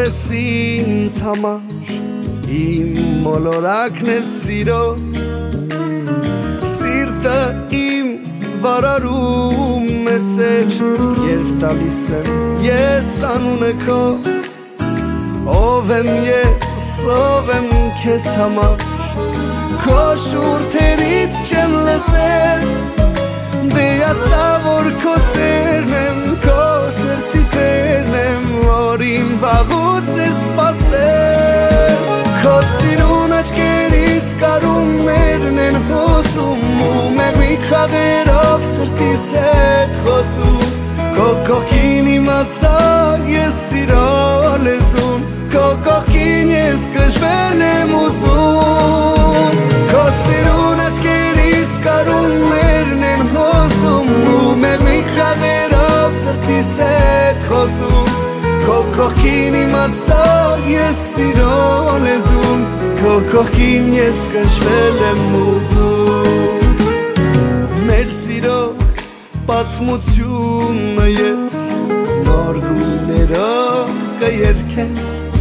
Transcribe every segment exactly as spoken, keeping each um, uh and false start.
ես ինձ համար իմ մոլորակն է սիրո Սիրտը իմ վարարում է սեր Երբ տալիս եմ ես անունը քո Ով եմ ես, ով եմ քեզ համար Քո շուրթերից չեմ լսել Դե ասա որ քո սերն եմ, քո սրտի տերն եմ Որ իմ վաղուց է սպասել Քո սիրուն աչքերից կարումներն են հոսում Ու մեղմի խաղերով սրտիս հետ խոսում Քո կողքին իմացա ես սիրո լեզուն Քո կողքին ես կժվել եմ ուզում Քո սիրուն աչքերից կարումներն են հոսում Ու մեղմի խաղերով սրտիս հետ խոսում Քո կողքին իմացա ես սիրո լեզուն Քո կողքին ես կժվել եմ ուզում Մեր սիրո պատմությունը ես նոր գույներով կերքեմ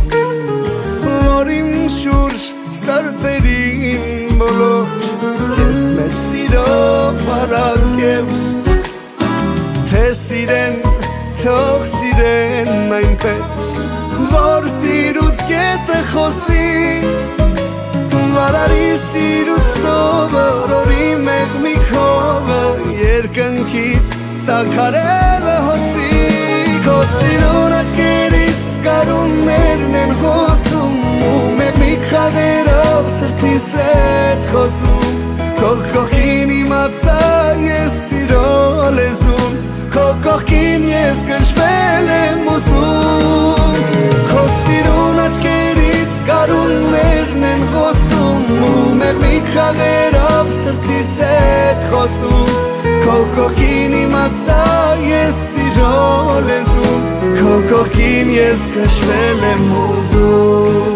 Որ իմ շուրջ սրտերին բոլոր ես մեր սիրո վարակեմ Թե սիրեն, թող սիրեն այնպես Որ սիրուց գետը խոսի Վարարի սիրուց ծովը, որի մեղմի քովը Երկնքից տաքարևը հոսի Քո սիրուն աչքերից կարումներն են հոսում Ու մեղմի խաղերով սրտիս հետ խոսում Քո կողքին իմացա ես սիրո լեզուն Քո կողքին ես կժվել եմ ուզում Քո սիրուն աչքերից կարումներն են հոսում Ու մեղմի խաղերով սրտիս հետ խոսում Քո կողքին իմացա ես սիրո լեզուն Քո կողքին ես կժվել եմ ուզում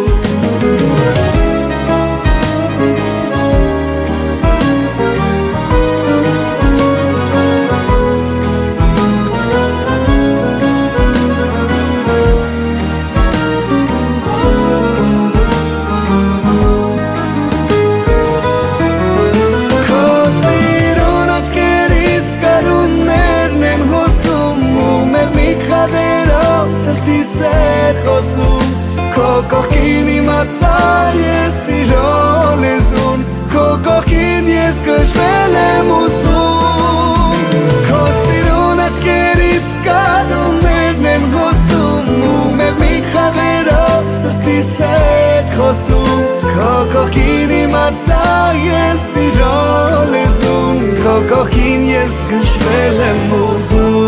Սրտիս հետ խոսում Քո կողքին իմացա ես սիրո լեզուն Քո կողքին ես կժվել եմ ուզում Քո սիրուն աչքերից կարումներն են հոսում Ու մեղմի խաղերով սրտիս հետ խոսում Քո կողքին իմացա ես սիրո լեզուն Քո կողքին ես կժվել եմ ուզում